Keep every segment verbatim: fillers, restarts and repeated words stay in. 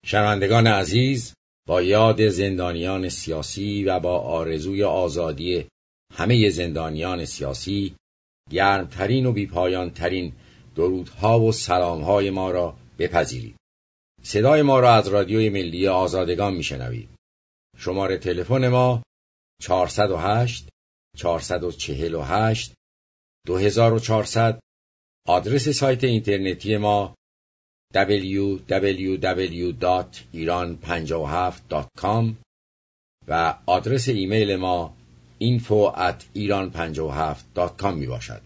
شنوندگان عزیز، با یاد زندانیان سیاسی و با آرزوی آزادی همه زندانیان سیاسی، گرمترین و بیپایانترین درودها و سلامهای ما را بپذیرید. صدای ما را از رادیوی ملی آزادگان میشنوید. شماره تلفن ما چهارصد و هشت چهارصد و چهل و هشت دو هزار و چهارصد. آدرس سایت اینترنتی ما دبلیو دبلیو دبلیو دات ایران پنجاه و هفت دات کام و آدرس ایمیل ما اینفو ات ایران پنجاه و هفت دات کام می باشد.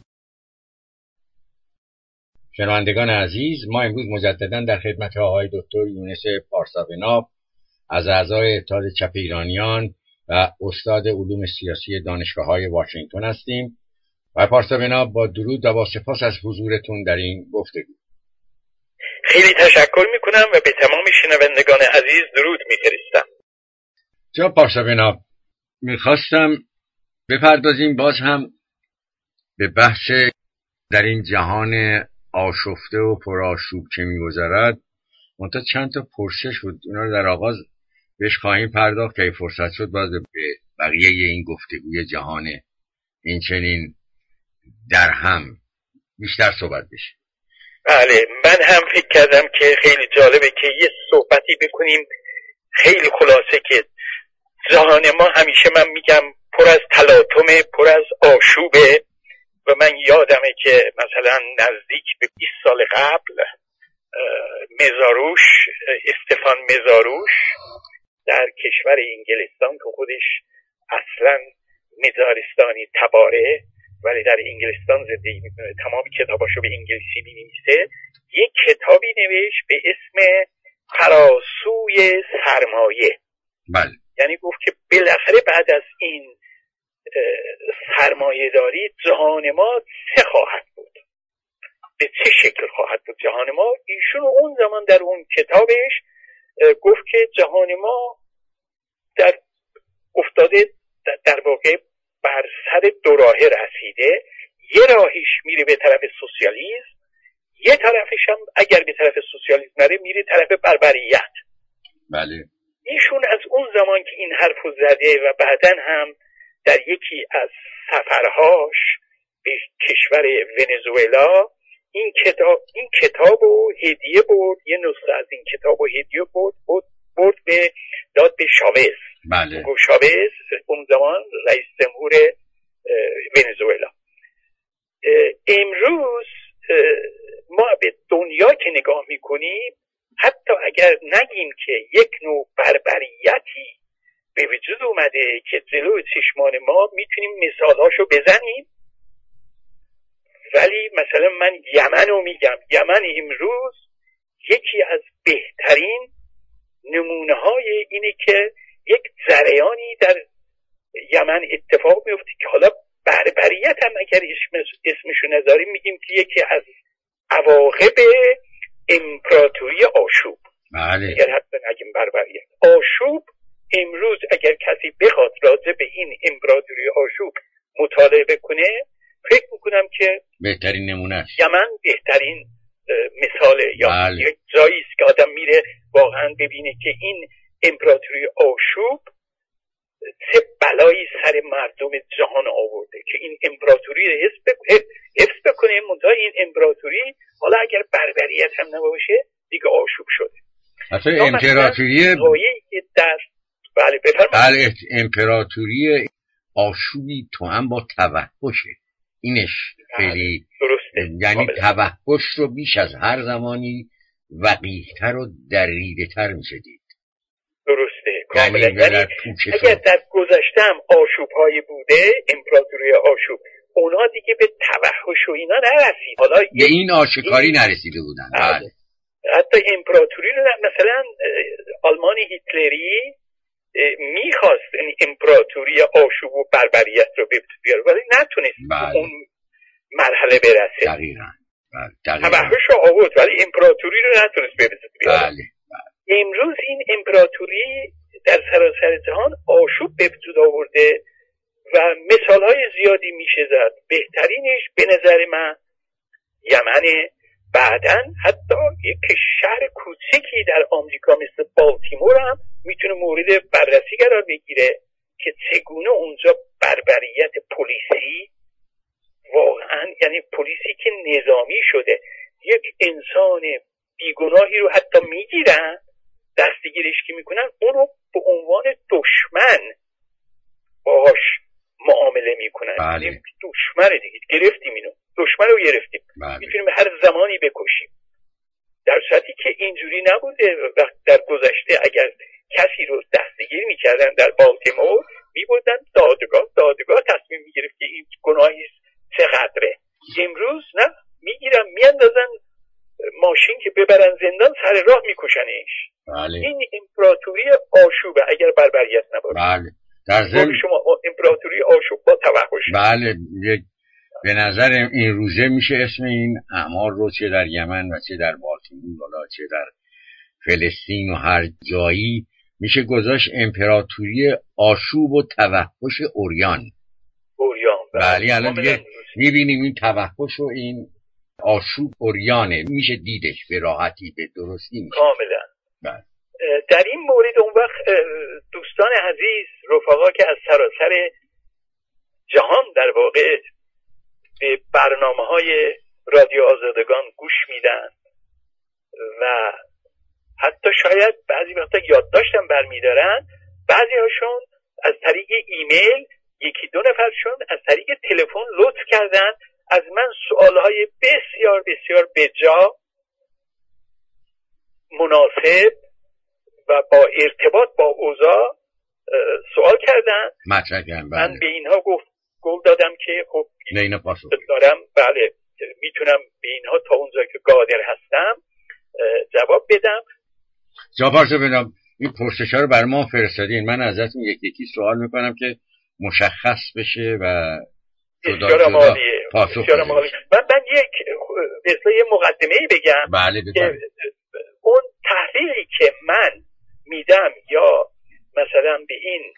شنوندگان عزیز، ما امروز مجددا در خدمت آقای دکتر یونس پارسابناب از اعضای اتحاد چپ ایرانیان و استاد علوم سیاسی دانشگاه‌های واشنگتن هستیم. آقای پارسابناب، با درود و با سپاس از حضورتون در این گفتگو. خیلی تشکر میکنم و به تمام شنوندگان عزیز درود میفرستم. جناب پارسابناب، میخواستم بپردازیم باز هم به بحث در این جهان آشفته و پرآشوب که میگذرد. منتها چند تا پرسش بود، اونا رو در آغاز بهش خواهیم پرداخت که فرصت شد باز به بقیه این گفتگوی جهان این چنین در هم بیشتر صحبت بشه. بله، من هم فکر کردم که خیلی جالبه که یه صحبتی بکنیم خیلی خلاصه که جهان ما همیشه من میگم پر از تلاطم، پر از آشوبه و من یادمه که مثلا نزدیک به بیست سال قبل مزاروش، استفان مزاروش در کشور انگلستان که خودش اصلا مزارستانی تباره ولی در انگلستان زندگی میکنه، تمام کتاباشو به انگلیسی مینویسه، یک کتابی نوشت به اسم فراسوی سرمایه. بله. یعنی گفت که بالاخره بعد از این سرمایه داری جهان ما چه خواهد بود، به چه شکل خواهد بود جهان ما. ایشون اون زمان در اون کتابش گفت که جهان ما در افتاده در واقع بر سر دو راهه رسیده. یه راهیش میره به طرف سوسیالیسم، یه طرفش هم اگر به طرف سوسیالیسم نره میره طرف بربریت. بله. ایشون از اون زمان که این حرفو زده و بعدن هم در یکی از سفرهاش به کشور ونزوئلا این کتاب این کتابو هدیه برد، یه نسخه از این کتابو هدیه برد برد, برد به داد به شاوز. بله. گفت شاوز اون زمان رئیس جمهور ونزوئلا. امروز ما به دنیا که نگاه میکنیم، حتی اگر نگیم که یک نوع بربریتی به وجود اومده که جلو چشمان ما میتونیم مثالهاشو بزنیم، ولی مثلا من یمن رو میگم. یمن امروز یکی از بهترین نمونه های اینه که یک جریانی در یمن اتفاق میفته که حالا بربریت هم اگر اسمشو نذاریم میگیم که یکی از عواقب امپراتوری آشوب. بله. اگر حتی نگیم بربریت، آشوب امروز اگر کسی بخواد راجع به این امپراتوری آشوب مطالعه کنه، فکر میکنم که بهترین نمونه یمن بهترین مثاله. یا بله. یک جایی است که آدم میره واقعا ببینه که این امپراتوری آشوب چه بلایی سر مردم جهان آورده که این امپراتوری رو حفظ بکنه. منتها این امپراتوری حالا اگر بربریت هم نباشه دیگه آشوب شده. اصلا امپراتوری در بله بفرمایید. بله، امپراتوری آشوبی تو هم با توحشه. اینش خیلی درسته. یعنی توحش رو بیش از هر زمانی وقیح‌تر و دریده‌تر می‌شدید. درسته کاملا. یعنی یعنی اگر در گذشته هم آشوب‌های بوده، امپراتوری آشوب، اونا دیگه به توحش و اینا نرسید. حالا به این آشکاری نرسیده بودن. بله. حتی امپراتوری رو مثلا آلمان هیتلری میخواست این امپراتوری آشوب و بربریت رو بیاره ولی نتونست بله. اون مرحله برسه. دقیقاً. بله. توحش رو آورد ولی امپراتوری رو نتونست بیاره. بله. بله. امروز این امپراتوری در سراسر جهان آشوب به وجود آورده و مثالهای زیادی میشه زد. بهترینش به نظر من یمن. بعدن حتی یک شهر کوچکی در آمریکا مثل بالتیمور هم میتونه مورد بررسی قرار بگیره که چگونه اونجا بربریت پلیسی واقعا، یعنی پلیسی که نظامی شده، یک انسان بیگناهی رو حتی میگیرن دستگیرش که میکنن، اون رو به عنوان دشمن باهاش معامله میکنن. بله. دشمن دیگه گرفتیم، اینو دشمن رو گرفتیم. بله. میتونیم هر زمانی بکشیم، در صورتی که اینجوری نبوده. وقت در گذشته اگر کسی رو دستگیر میکردن در بالتیمور میبردن دادگاه، دادگاه تصمیم میگرفت که این گناهی چقدره. امروز نه، میگیرن میاندازن ماشین که ببرن زندان، سر راه میکشنش. بله. این امپراتوری آشوبه اگر بربریت نباشه. بله. در ضمن شما امپراتوری آشوب با توحش. بله. یک به نظر این روزه میشه اسم این اعمال رو چه در یمن و چه در بالتیمور و چه در فلسطین و هر جایی میشه گذاشت امپراتوری آشوب و توحش اوریان. اوریان. بله. الان دیگه میبینیم این توحش و این آشوب اوریانه، میشه دیدش به راحتی، به درستی میشه. کاملا. بله. در این مورد اون وقت دوستان عزیز، رفقا که از سراسر جهان در واقع به برنامه‌های رادیو آزادگان گوش میدن و حتی شاید بعضی وقتا یادداشتم برمیدارن، بعضی هاشون از طریق ایمیل، یکی دو نفرشون از طریق تلفن لطف کردن از من سوالهای بسیار بسیار بجا، مناسب و با ارتباط با اوضاع سوال کردن. من به اینها گفت گفت دادم که خب نه پاسخ دارم، بله میتونم به اینها تا اونجا که قادر هستم جواب بدم. جواب بدم. این پرسش‌ها رو بر ما فرستادین، من ازتون یک یکی سوال میکنم که مشخص بشه و جدا جدا پاسخ بدید. من من یک مثلا یه مقدمه‌ای بگم. بله که اون تحلیلی که من میدم یا مثلا به این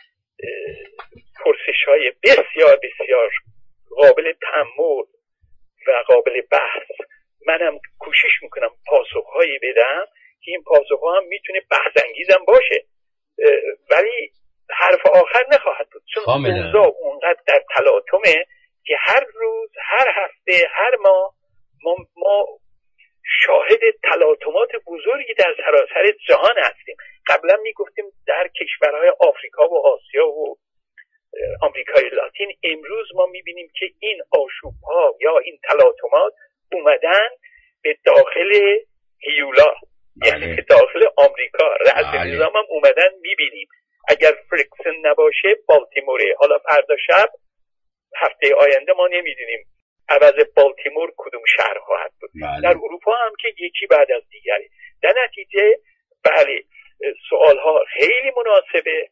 پرسش‌های بسیار بسیار قابل تأمل و قابل بحث، منم کوشش میکنم پاسخ‌هایی بدم که این پاسخ‌ها هم میتونه بحث‌انگیزم باشه، ولی حرف آخر نخواهد بود، چون اوضاع اونقدر در تلاطمه که هر روز، هر هفته، هر ماه ما, ما شاهد تلاطمات بزرگی در سراسر جهان هستیم. قبلا میگفتیم در کشورهای آفریقا و آسیا و آمریکای لاتین، امروز ما میبینیم که این آشوب‌ها یا این تلاطمات اومدن به داخل هیولا، یعنی که داخل آمریکا رأس نظام هم اومدن. میبینیم اگر فرکسن نباشه بالتیموره. حالا فردا شب، هفته آینده ما نمیدونیم عوض بالتیمور کدوم شهر خواهد بود. بله. در اروپا هم که یکی بعد از دیگری. در نتیجه بله سوالها خیلی مناسبه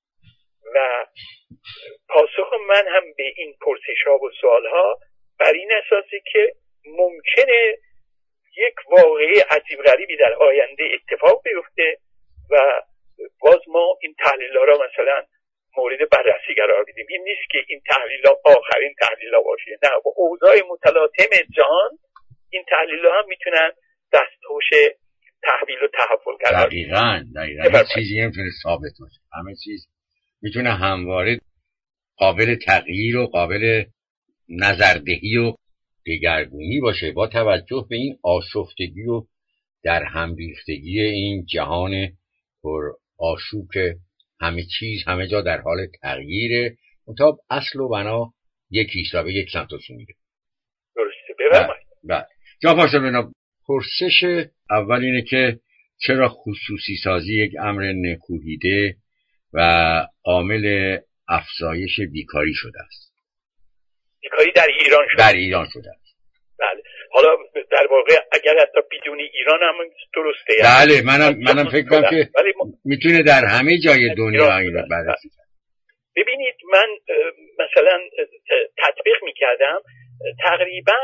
و پاسخ من هم به این پرسش ها و سوال ها بر این اساسی که ممکنه یک واقعه عجیب غریبی در آینده اتفاق بیفته و باز ما این تحلیل ها را مثلا مورد بررسی قرار بدیم. این نیست که این تحلیل ها آخرین تحلیل ها باشه، نه، با اوضاع متلاطم جهان این تحلیل ها هم میتونن دستخوش تحویل و تحول قرار بدیم. دقیقاً دقیقاً هیچ چیزی نمیتونه ثابت باشه، همه چیز میتونه همواره قابل تغییر و قابل نظردهی و دگرگونی باشه با توجه به این آشفتگی و در همریختگی این جهان پر آشوب که همه چیز همه جا در حال تغییره، منتها اصل و بنا یکیست و به یک سمت سو میره. درسته. بفرمایید. بله. جا پاشا بنا پرسش اول اینه که چرا خصوصی سازی یک امر نکوهیده و عامل افزایش بیکاری شده است؟ بیکاری در ایران شده. در ایران شده است. بله. حالا در واقع اگر حتی بدون ایران هم درسته. بله منم منم فکر کنم که میتونه در همه جای دنیا اینو بررسی کنه. ببینید من مثلا تطبیق میکردم، تقریبا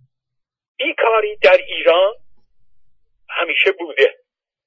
بیکاری در ایران همیشه بوده،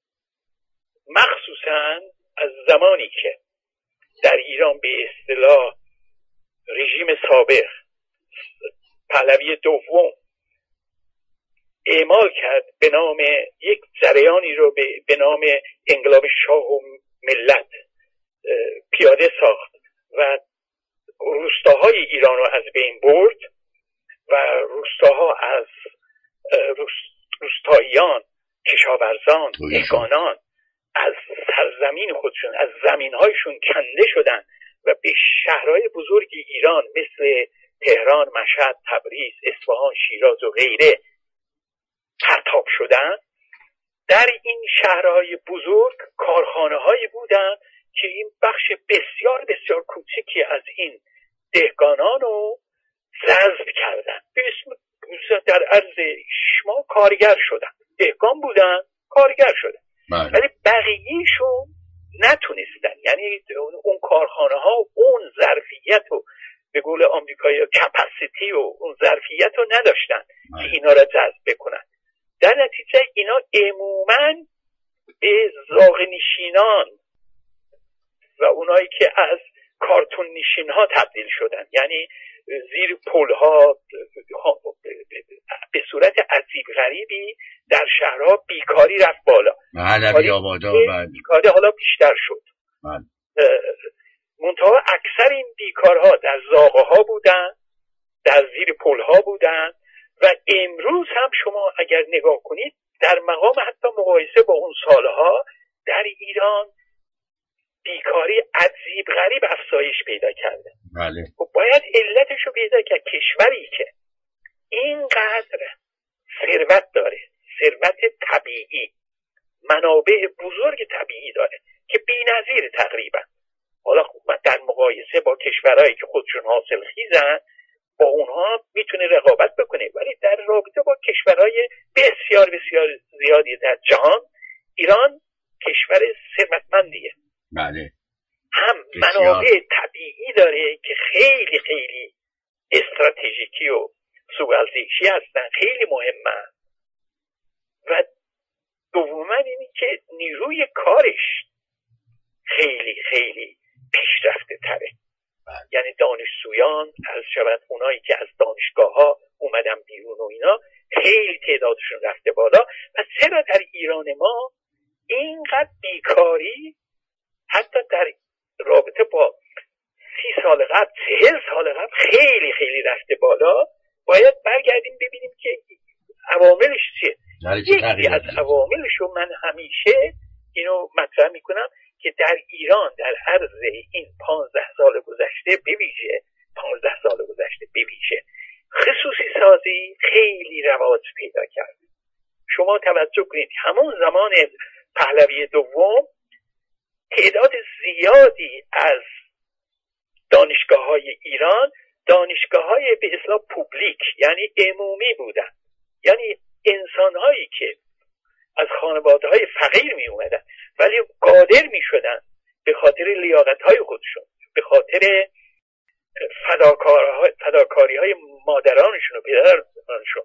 مخصوصا از زمانی که در ایران به اصطلاح رژیم سابق، پهلوی دوم، اعمال کرد به نام یک جریانی رو به, به نام انقلاب شاه و ملت پیاده ساخت و روستاهای ایران رو از بین برد و روستاها از روستاییان، کشاورزان، دهقانان از سرزمین خودشون، از زمینهایشون کنده شدن و به شهرهای بزرگ ایران مثل تهران، مشهد، تبریز، اصفهان، شیراز و غیره پرتاب شدن. در این شهرهای بزرگ کارخانه‌هایی بودن که این بخش بسیار بسیار کوچکی از این دهقانان رو جذب کردن. به اسم در عرض شما کارگر شدن. دهقان بودن، کارگر شدن. ولی بقیه‌شون نتونستن، یعنی اون کارخانه ها اون ظرفیت و به قول آمریکایی کپاسیتی و اون ظرفیت رو نداشتن که اینا را جذب بکنن. در نتیجه اینا عموماً به زاغ نشینان و اونایی که از کارتون نشین ها تبدیل شدن، یعنی زیر پل ها به صورت عجیب غریبی در شهرها بیکاری رفت بالا. علوی آبادا بیکاری حالا بیشتر شد. منتها اکثر این بیکارها در زاغه ها بودن، در زیر پل ها بودن و امروز هم شما اگر نگاه کنید در مقام حتی مقایسه با اون سالها در ایران بیکاری عجیب غریب افزایش پیدا کرده. بله. و باید علتش رو پیدا کرد. کشوری که اینقدر ثروت داره، ثروت طبیعی، منابع بزرگ طبیعی داره که بی‌نظیر تقریبا، حالا در مقایسه با کشورهایی که خودشون حاصل خیزن با اونها میتونه رقابت بکنه، ولی در رابطه با کشورهای بسیار بسیار زیادی در جهان ایران کشور ثروتمندیه. بله. هم منابع طبیعی داره که خیلی خیلی استراتژیکی و سوگالزیشی هستن، خیلی مهمه. و دوما اینی که نیروی کارش خیلی خیلی پیشرفته تره. یعنی دانشجویان از شبت اونایی که از دانشگاه ها اومدن بیرون و اینا خیلی تعدادشون رفته بالا. و چرا در ایران ما اینقدر بیکاری حتی در رابطه با سی سال قبل، چهل سال قبل خیلی خیلی رفته بالا؟ باید برگردیم ببینیم که عواملش چیه. یکی از عواملش رو من همیشه اینو مطرح میکنم که در ایران در عرض این پانزده سال گذشته بویژه پانزده سال گذشته بویژه خصوصی سازی خیلی رواج پیدا کرد. شما توجه کنید همون زمان پهلوی دوم تعداد زیادی از دانشگاه های ایران دانشگاه های به اصطلاح پوبلیک یعنی عمومی بودن، یعنی انسان هایی که از خانواده های فقیر می اومدن ولی قادر می شدن به خاطر لیاقت های خودشون، به خاطر فداکاری های مادرانشون و پدرانشون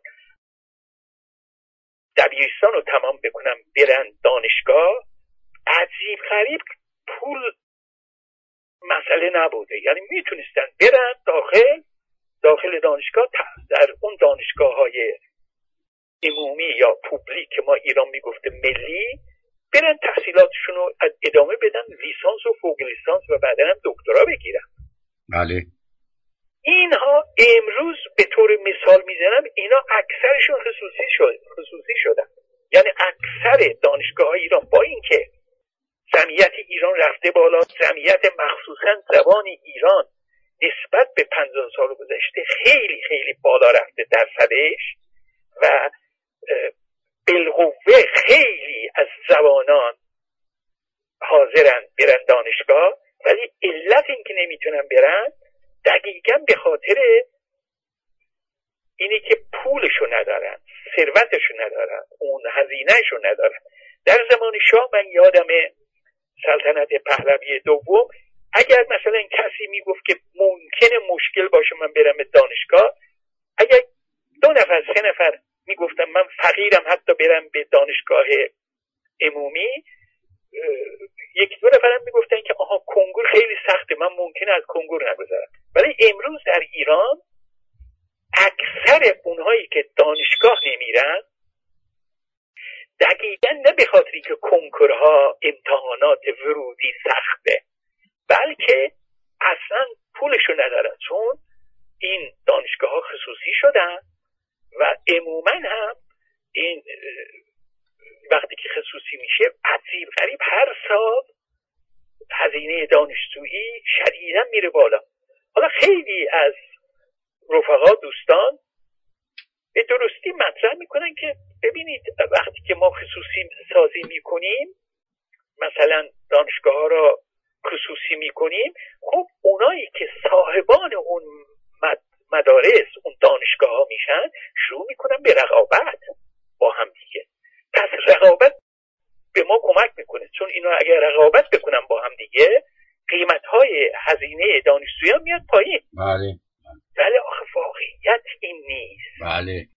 دبیرستان رو تمام بکنن برن دانشگاه. عجیب غریب پول مسئله نبوده، یعنی میتونستن برن داخل داخل دانشگاه، در اون دانشگاه های عمومی یا پوبلیک که ما ایران میگفته ملی، برن تحصیلاتشون رو ادامه بدن، لیسانس و فوق لیسانس و بعدا هم دکترا بگیرن. بله. اینها امروز به طور مثال میزنم اینا اکثرشون خصوصی شد خصوصی شدن. یعنی اکثر دانشگاه های ایران با اینکه جمعیت ایران رفته بالا، جمعیت مخصوصا زبان ایران نسبت به پنجاه سال گذشته خیلی خیلی بالا رفته درصدش و بالقوه خیلی از زبانان حاضرن برن دانشگاه، ولی علت این که نمیتونن برن دقیقاً به خاطر اینی که پولشو ندارن، ثروتشو ندارن، اون هزینهشو ندارن. در زمان شاه من یادم سلطنت پهلوی دوم اگر مثلا کسی میگفت که ممکنه مشکل باشه من برم به دانشگاه، اگر دو نفر سه نفر میگفتم من فقیرم حتی برم به دانشگاه عمومی، یک دو نفرم میگفتن که آها کنکور خیلی سخته من ممکنه از کنکور نگذرم. ولی امروز در ایران اکثر اونهایی که دانشگاه نمیرن دقیقا نه به خاطری که کنکورها امتحانات ورودی سخته، بلکه اصلا پولشو ندارن، چون این دانشگاه ها خصوصی شدن و عموما هم این وقتی که خصوصی میشه عجیب غریب هر سال هزینه دانشجویی شدیداً میره بالا. حالا خیلی از رفقا دوستان به درستی مطرح میکنن که ببینید وقتی که ما خصوصی سازی میکنیم، مثلا دانشگاه ها را خصوصی میکنیم، خب اونایی که صاحبان اون مدارس اون دانشگاه ها میشن شروع میکنن به رقابت با هم دیگه. پس رقابت به ما کمک میکنه، چون اینا اگر رقابت بکنن با هم دیگه قیمت های هزینه دانشجویان میاد پایین. بله ولی آخه واقعیت این نیست. بله